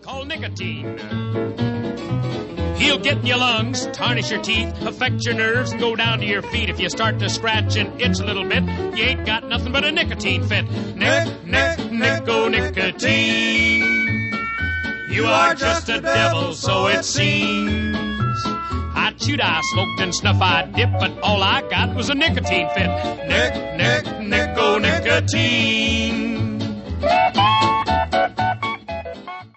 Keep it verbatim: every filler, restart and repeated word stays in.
called nicotine. He'll get in your lungs, tarnish your teeth, affect your nerves, and go down to your feet. If you start to scratch and itch a little bit, you ain't got nothing but a nicotine fit. Nic, nic, nico, nicotine. You are just a devil, so it seems. I chewed, I smoked, and snuff I dipped, but all I got was a nicotine fit. Nic, nic, nico, nicotine.